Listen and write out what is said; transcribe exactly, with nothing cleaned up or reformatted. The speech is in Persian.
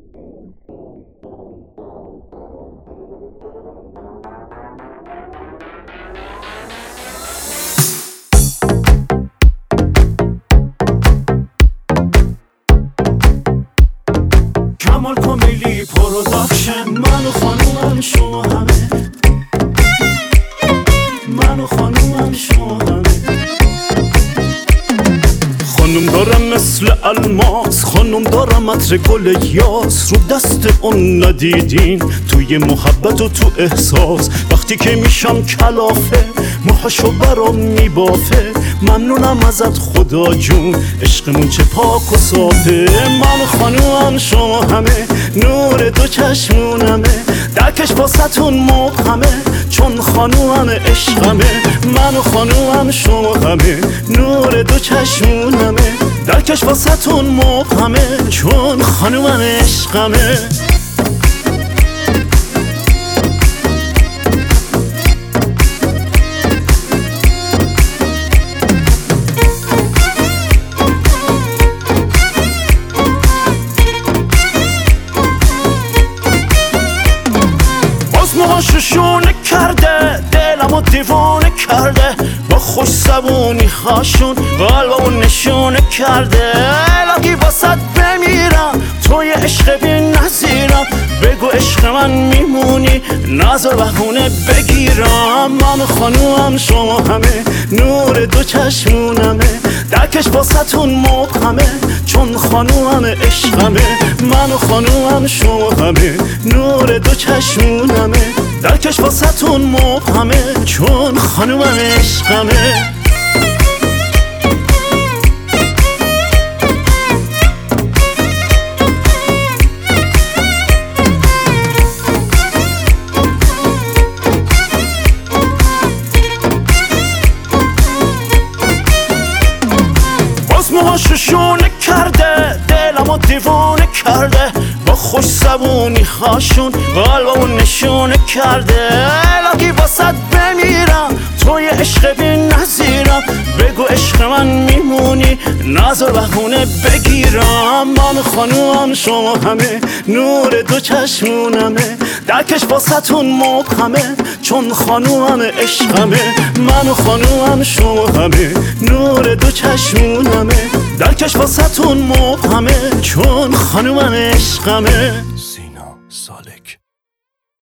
کمال کمیلی پروداکشن، من و خانومم شما همه، من و خانومم شما همه. خانوم دارم مثل الماس، خانوم دارم عطر گل یاس، رو دست اون ندیدین توی محبت و تو احساس. وقتی که میشم کلافه موهاشو برام میبافه، ممنونم ازت خدا جون، عشقمون چه پاک و صافه. من و خانومم شما همه، نور دو چشمونمه، درکش واسه‌تون مبهمه چون خانومم عشقمه. من و خانومم شما همه، نور دو چشمونمه، درکش واسه‌تون مبهمه چون خانومم عشقمه. موهاشوشونه کرده، دلمو دیوونه کرده، با خوش زبونی خاشون قلبمو نشونه کرده. الهی واسد بمیرم توی عشق بی نظیرم، بگو عشق من میمونی نظر بهونه بگیرم. من و خانومم شما همه، نور دو چشمونمه، درکش واسه‌تون مبهمه چون خانومم عشقمه. من و خانومم شما همه، نور دو چشمونمه، درکش واسه‌تون مبهمه چون خانومم عشقمه. موهاشوشونه کرده، دلمو دیوونه کرده، با خوش زبونی خاشون قلبمو نشونه کرده. الهی واسد بمیرم توی عشق بی نظیرم، بگو عشق من میمونی نظر بهونه بگیرم. من و خانومم شما همه، نور دو چشمونمه، درکش واسه‌تون مبهمه چون خانومم عشقمه. من و خانومم شما همه، نور دو چشمونمه، درکش واسه‌تون مبهمه چون خانومم عشقمه.